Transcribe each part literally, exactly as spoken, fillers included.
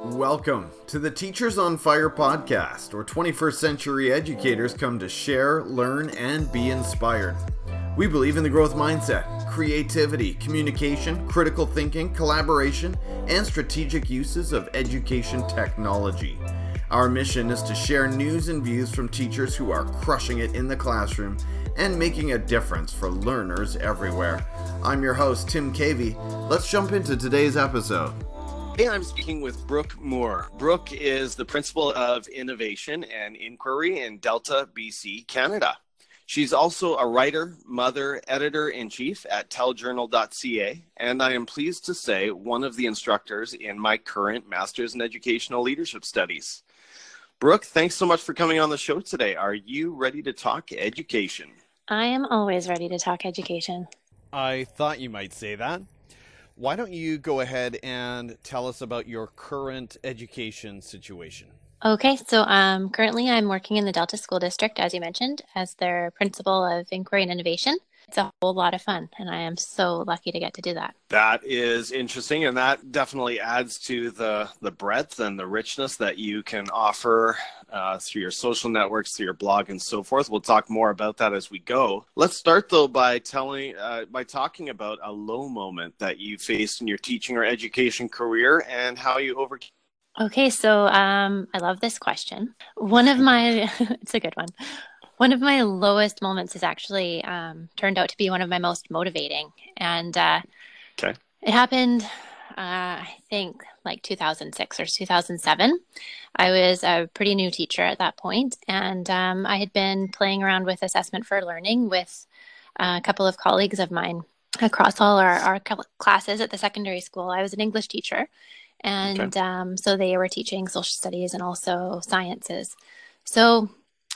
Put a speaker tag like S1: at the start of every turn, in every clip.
S1: Welcome to the Teachers on Fire podcast, where twenty-first century educators come to share, learn, and be inspired. We believe in the growth mindset, creativity, communication, critical thinking, collaboration, and strategic uses of education technology. Our mission is to share news and views from teachers who are crushing it in the classroom and making a difference for learners everywhere. I'm your host, Tim Cavey. Let's jump into today's episode.
S2: Today I'm speaking with Brooke Moore. Brooke is the Principal of Innovation and Inquiry in Delta, B C, Canada. She's also a writer, mother, editor-in-chief at telejournal dot c a, and I am pleased to say one of the instructors in my current Master's in Educational Leadership Studies. Brooke, thanks so much for coming on the show today. Are you ready to talk education?
S3: I am always ready to talk education.
S4: I thought you might say that. Why don't you go ahead and tell us about your current education situation?
S3: Okay, so um, currently I'm working in the Delta School District, as you mentioned, as their Principal of Inquiry and Innovation. It's a whole lot of fun, and I am so lucky to get to do that.
S2: That is interesting, and that definitely adds to the, the breadth and the richness that you can offer uh, through your social networks, through your blog, and so forth. We'll talk more about that as we go. Let's start, though, by telling, uh, by talking about a low moment that you faced in your teaching or education career and how you overcame.
S3: Okay, so um, I love this question. One of my, it's a good one. One of my lowest moments has actually um, turned out to be one of my most motivating. And uh,
S2: okay.
S3: It happened, uh, I think, like two thousand six or two thousand seven. I was a pretty new teacher at that point, and um, I had been playing around with assessment for learning with a couple of colleagues of mine across all our, our classes at the secondary school. I was an English teacher, and
S2: okay.
S3: um, so they were teaching social studies and also sciences. So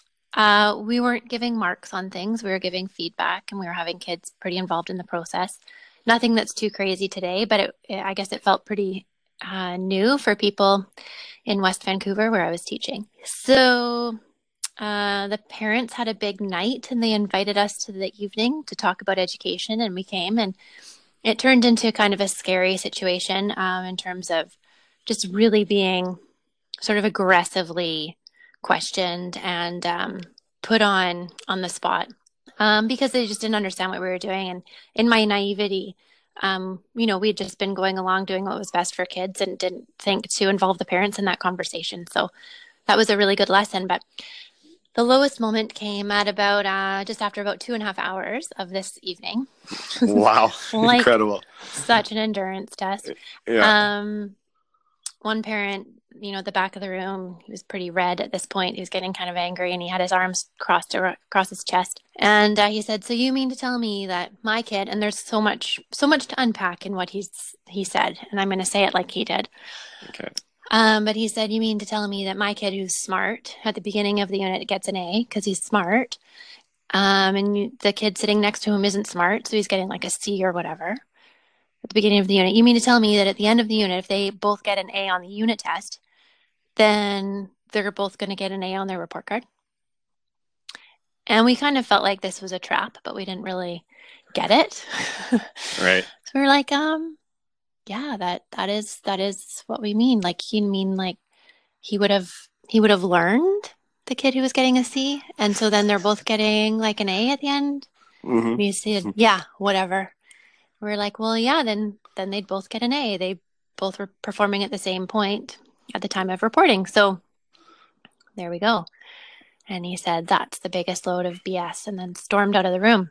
S3: Uh, we weren't giving marks on things. We were giving feedback, and we were having kids pretty involved in the process. Nothing that's too crazy today, but it, it, I guess it felt pretty uh, new for people in West Vancouver where I was teaching. So uh, the parents had a big night, and they invited us to the evening to talk about education, and we came, and it turned into kind of a scary situation um, in terms of just really being sort of aggressively questioned and um, put on on the spot um, because they just didn't understand what we were doing. And in my naivety, um, you know, we'd just been going along doing what was best for kids and didn't think to involve the parents in that conversation. So that was a really good lesson. But the lowest moment came at about uh, just after about two and a half hours of this evening.
S2: Wow.
S3: Like,
S2: incredible.
S3: Such an endurance test.
S2: Yeah.
S3: Um, one parent, you know, at the back of the room, he was pretty red at this point. He was getting kind of angry, and he had his arms crossed across his chest. And uh, he said, "So you mean to tell me that my kid," and there's so much, so much to unpack in what he's he said, and I'm going to say it like he did.
S2: Okay.
S3: Um, but he said, "You mean to tell me that my kid, who's smart, at the beginning of the unit gets an A because he's smart, um, and you, the kid sitting next to him isn't smart, so he's getting like a C or whatever at the beginning of the unit. You mean to tell me that at the end of the unit, if they both get an A on the unit test, then they're both going to get an A on their report card?" And we kind of felt like this was a trap, but we didn't really get it.
S2: Right.
S3: So we were like, um, yeah, that that is that is what we mean. Like, you mean like he would have he would have learned, the kid who was getting a C, and so then they're both getting like an A at the end.
S2: Mm-hmm.
S3: We said, yeah, whatever. We we're like, well, yeah, then then they'd both get an A. They both were performing at the same point at the time of reporting. So there we go. And he said, "That's the biggest load of B S," and then stormed out of the room.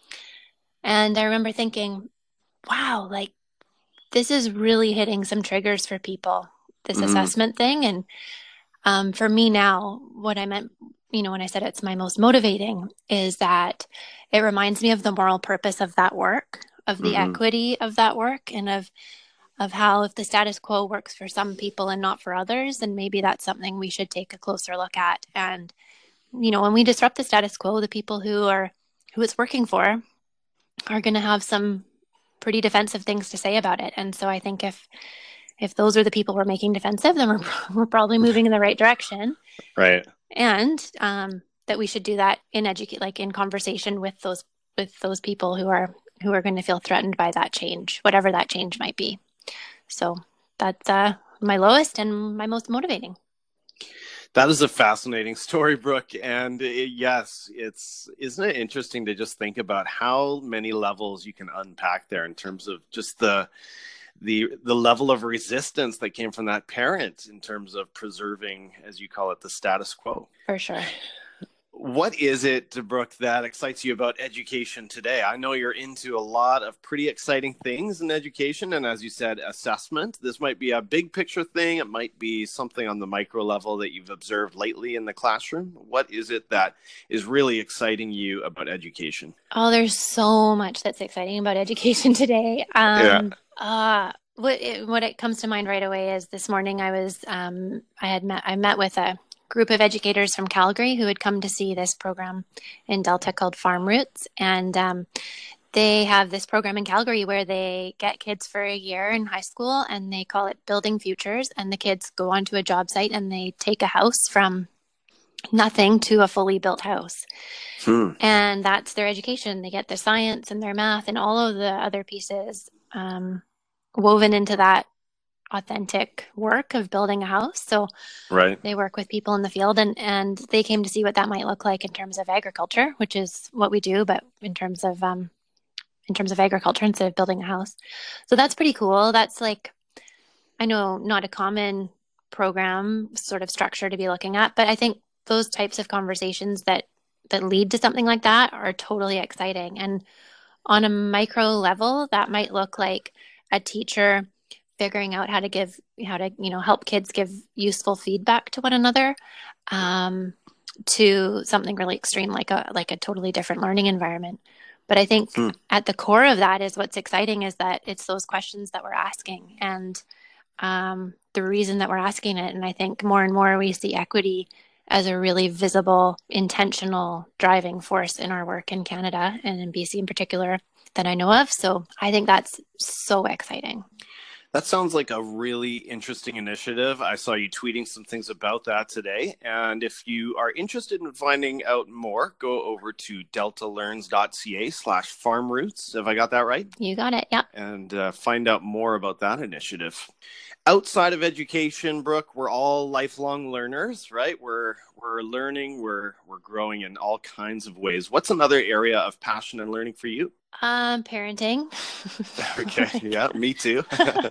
S3: And I remember thinking, wow, like this is really hitting some triggers for people, this mm-hmm. assessment thing. And um, for me now, what I meant, you know, when I said it's my most motivating, is that it reminds me of the moral purpose of that work, of the mm-hmm. equity of that work, and of of how if the status quo works for some people and not for others, then maybe that's something we should take a closer look at. And, you know, when we disrupt the status quo, the people who are, who it's working for are going to have some pretty defensive things to say about it. And so I think if, if those are the people we're making defensive, then we're, we're probably moving in the right direction.
S2: Right.
S3: And um, that we should do that in educate, like in conversation with those, with those people who are, who are going to feel threatened by that change, whatever that change might be. So that's uh, my lowest and my most motivating.
S2: That is a fascinating story, Brooke. And it, yes, it's isn't it interesting to just think about how many levels you can unpack there in terms of just the the the level of resistance that came from that parent in terms of preserving, as you call it, the status quo.
S3: For sure.
S2: What is it, Brooke, that excites you about education today? I know you're into a lot of pretty exciting things in education. And as you said, assessment. This might be a big picture thing. It might be something on the micro level that you've observed lately in the classroom. What is it that is really exciting you about education?
S3: Oh, there's so much that's exciting about education today. Um,
S2: Yeah.
S3: Uh, what it, what it comes to mind right away is this morning I was um, I had met I met with a group of educators from Calgary who had come to see this program in Delta called Farm Roots, and um, they have this program in Calgary where they get kids for a year in high school and they call it Building Futures, and the kids go onto a job site and they take a house from nothing to a fully built house.
S2: Hmm.
S3: And that's their education. They get their science and their math and all of the other pieces um, woven into that authentic work of building a house. So
S2: Right.
S3: they work with people in the field, and, and they came to see what that might look like in terms of agriculture, which is what we do, but in terms of um, in terms of agriculture instead of building a house. So that's pretty cool. That's like, I know, not a common program sort of structure to be looking at, but I think those types of conversations that that lead to something like that are totally exciting. And on a micro level, that might look like a teacher figuring out how to give, how to, you know, help kids give useful feedback to one another, um, to something really extreme, like a, like a totally different learning environment. But I think
S2: Hmm.
S3: at the core of that is what's exciting is that it's those questions that we're asking, and um, the reason that we're asking it. And I think more and more we see equity as a really visible, intentional driving force in our work in Canada and in B C in particular that I know of. So I think that's so exciting.
S2: That sounds like a really interesting initiative. I saw you tweeting some things about that today. And if you are interested in finding out more, go over to deltalearns.ca slash farmroots. Have I got that right?
S3: You got it. Yeah.
S2: And uh, find out more about that initiative. Outside of education, Brooke, we're all lifelong learners, right? We're we're learning, we're we're growing in all kinds of ways. What's another area of passion and learning for you?
S3: Um, parenting.
S2: Okay, yeah, me too.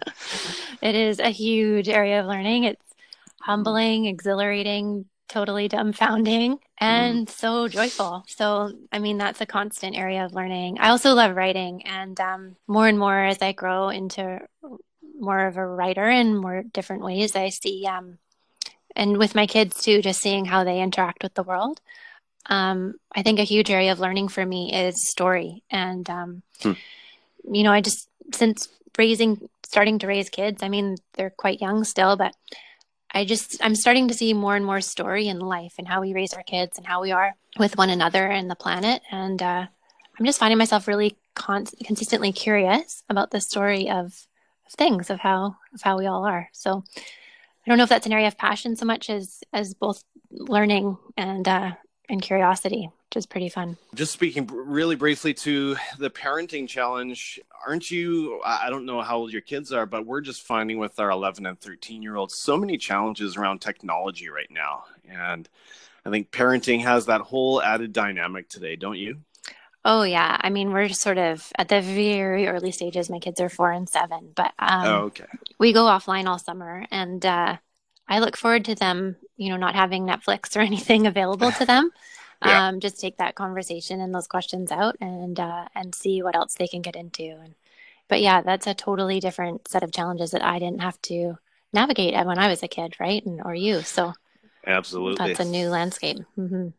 S3: It is a huge area of learning. It's humbling, exhilarating, totally dumbfounding, and mm. so joyful. So, I mean, that's a constant area of learning. I also love writing, and um, more and more as I grow into more of a writer in more different ways, I see, um, and with my kids too, just seeing how they interact with the world. Um, I think a huge area of learning for me is story. And, um, hmm. you know, I just, since raising, starting to raise kids, I mean, they're quite young still, but I just, I'm starting to see more and more story in life and how we raise our kids and how we are with one another and the planet. And uh, I'm just finding myself really con- consistently curious about the story of, of things, of how, of how we all are. So I don't know if that's an area of passion so much as, as both learning and, uh, and curiosity, which is pretty fun.
S2: Just speaking really briefly to the parenting challenge, aren't you, I don't know how old your kids are, but we're just finding with our eleven and thirteen year olds so many challenges around technology right now. And I think parenting has that whole added dynamic today, don't you?
S3: Oh, yeah. I mean, we're sort of at the very early stages. My kids are four and seven, but um,
S2: oh, okay.
S3: we go offline all summer, and uh, I look forward to them, you know, not having Netflix or anything available to them. yeah. Um, just take that conversation and those questions out and uh, and see what else they can get into. And, but yeah, that's a totally different set of challenges that I didn't have to navigate when I was a kid, right? And or you. So
S2: absolutely,
S3: that's a new landscape. Mm-hmm.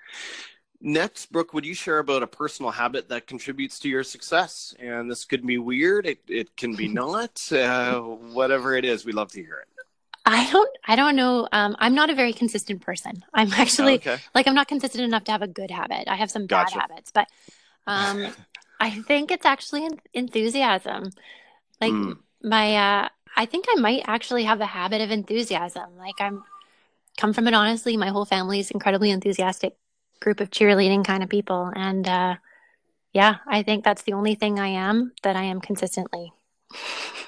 S2: Next, Brooke, would you share about a personal habit that contributes to your success? And this could be weird. It, it can be not. Uh, whatever it is, we'd love to hear it.
S3: I don't, I don't know. Um, I'm not a very consistent person. I'm actually
S2: okay.
S3: like, I'm not consistent enough to have a good habit. I have some bad
S2: gotcha.
S3: habits, but um, I think it's actually enthusiasm. Like mm. my, uh, I think I might actually have a habit of enthusiasm. Like I'm come from it, honestly, my whole family is incredibly enthusiastic group of cheerleading kind of people. And uh, yeah, I think that's the only thing I am that I am consistently.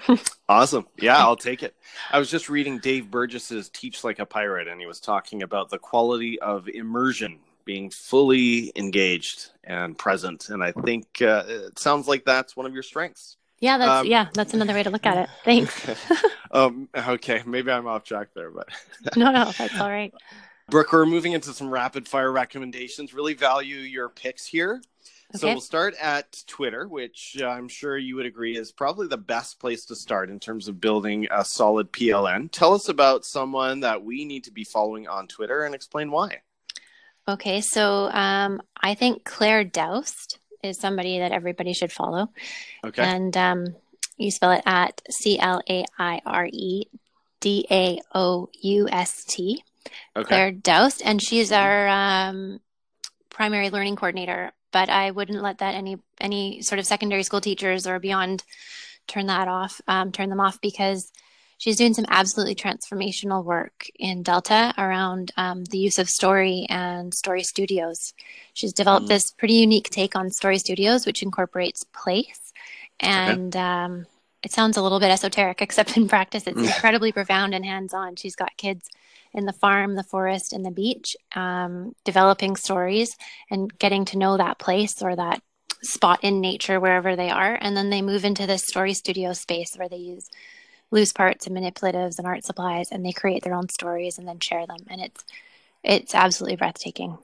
S2: Awesome. Yeah, I'll take it. I was just reading Dave Burgess's Teach Like a Pirate, and he was talking about the quality of immersion, being fully engaged and present. And I think uh, it sounds like that's one of your strengths.
S3: Yeah, that's
S2: Um,
S3: yeah, that's another way to look at it. Thanks.
S2: um, okay, maybe I'm off track there, but
S3: No, no, that's all right.
S2: Brooke, we're moving into some rapid fire recommendations. Really value your picks here. So
S3: Okay.
S2: we'll start at Twitter, which uh, I'm sure you would agree is probably the best place to start in terms of building a solid P L N. Tell us about someone that we need to be following on Twitter and explain why.
S3: Okay, so um, I think Claire Daoust is somebody that everybody should follow.
S2: Okay.
S3: And um, you spell it at C L A I R E D A O U S T.
S2: Okay.
S3: Claire Daoust, and she's our um, primary learning coordinator. But I wouldn't let that any any sort of secondary school teachers or beyond turn that off, um, turn them off, because she's doing some absolutely transformational work in Delta around um, the use of story and story studios. She's developed
S2: Mm.
S3: this pretty unique take on story studios, which incorporates place. And um, it sounds a little bit esoteric, except in practice, it's incredibly profound and hands-on. She's got kids in the farm, the forest, and the beach, um, developing stories and getting to know that place or that spot in nature wherever they are. And then they move into this story studio space where they use loose parts and manipulatives and art supplies, and they create their own stories and then share them. And it's it's absolutely breathtaking.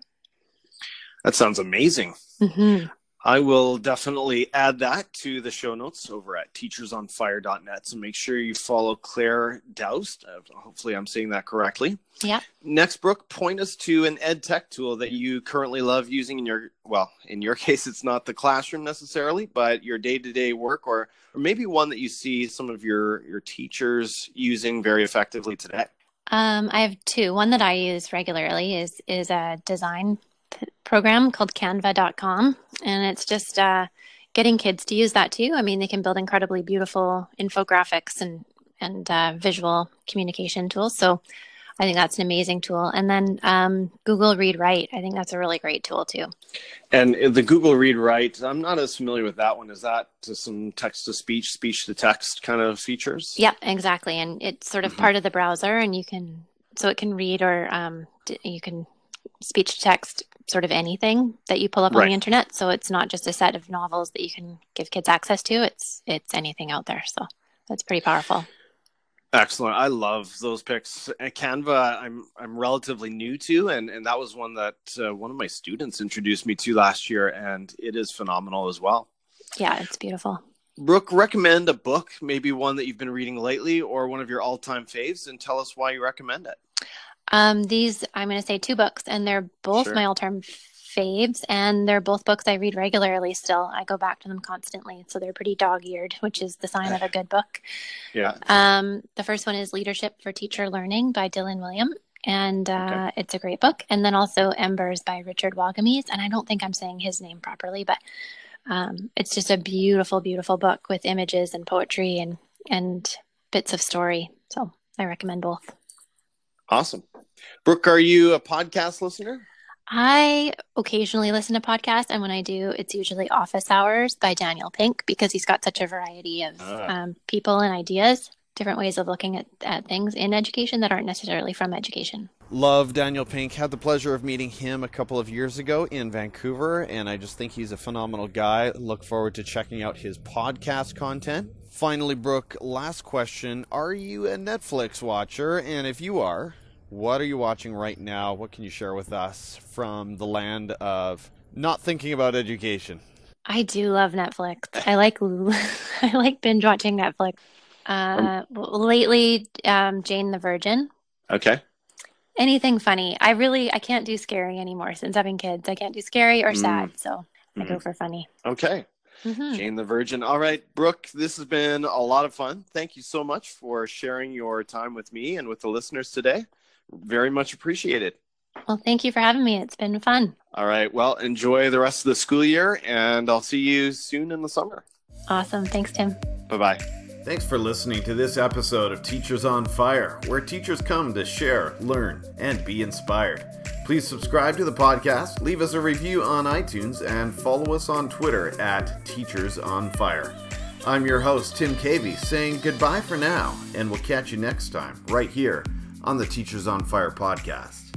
S2: That sounds amazing.
S3: Mm-hmm.
S2: I will definitely add that to the show notes over at teachers on fire dot net. So make sure you follow Claire Daoust. Uh, hopefully I'm saying that correctly.
S3: Yeah.
S2: Next, Brooke, point us to an ed tech tool that you currently love using in your, well, in your case, it's not the classroom necessarily, but your day-to-day work, or, or maybe one that you see some of your, your teachers using very effectively today.
S3: Um, I have two. One that I use regularly is is a design p- program called canva dot com, and it's just uh, getting kids to use that too. I mean, they can build incredibly beautiful infographics and and uh, visual communication tools. So I think that's an amazing tool. And then um, Google Read Write, I think that's a really great tool too.
S2: And the Google Read Write, I'm not as familiar with that one. Is that to some text-to-speech, speech-to-text kind of features?
S3: Yeah, exactly. And it's sort of
S2: Mhm.
S3: part of the browser, and you can, so it can read or um, d- you can speech to text sort of anything that you pull up on
S2: Right.
S3: the internet. So it's not just a set of novels that you can give kids access to. It's it's anything out there. So that's pretty powerful.
S2: Excellent. I love those picks. And Canva, I'm I'm relatively new to, and, and that was one that uh, one of my students introduced me to last year, and it is phenomenal as well.
S3: Yeah, it's beautiful.
S2: Brooke, recommend a book, maybe one that you've been reading lately or one of your all-time faves, and tell us why you recommend it.
S3: Um, these, I'm going to say two books, and they're both
S2: Sure.
S3: my all-time faves, and they're both books I read regularly still. I go back to them constantly. So they're pretty dog-eared, which is the sign of a good book.
S2: Yeah.
S3: Um, the first one is Leadership for Teacher Learning by Dylan William, and uh,
S2: Okay.
S3: it's a great book. And then also Embers by Richard Wagamese, and I don't think I'm saying his name properly, but um, it's just a beautiful, beautiful book with images and poetry and, and bits of story. So I recommend both.
S2: Awesome. Brooke, are you a podcast listener?
S3: I occasionally listen to podcasts, and when I do, it's usually Office Hours by Daniel Pink, because he's got such a variety of
S2: Ah.
S3: um, people and ideas, different ways of looking at, at things in education that aren't necessarily from education.
S4: Love Daniel Pink. Had the pleasure of meeting him a couple of years ago in Vancouver, and I just think he's a phenomenal guy. Look forward to checking out his podcast content. Finally, Brooke, last question. Are you a Netflix watcher? And if you are, what are you watching right now? What can you share with us from the land of not thinking about education?
S3: I do love Netflix. I like I like binge watching Netflix. Uh, lately, um, Jane the Virgin.
S2: Okay.
S3: Anything funny. I really I can't do scary anymore since having kids. I can't do scary or
S2: Mm.
S3: sad, so I
S2: Mm.
S3: go for funny.
S2: Okay.
S3: Mhm.
S2: Jane the Virgin. All right, Brooke, this has been a lot of fun. Thank you so much for sharing your time with me and with the listeners today. Very much appreciated.
S3: Well, thank you for having me. It's been fun.
S2: All right. Well, enjoy the rest of the school year, and I'll see you soon in the summer.
S3: Awesome. Thanks, Tim.
S2: Bye-bye.
S1: Thanks for listening to this episode of Teachers on Fire, where teachers come to share, learn, and be inspired. Please subscribe to the podcast, leave us a review on iTunes, and follow us on Twitter at Teachers on Fire. I'm your host, Tim Cavey, saying goodbye for now, and we'll catch you next time, right here on the Teachers on Fire podcast.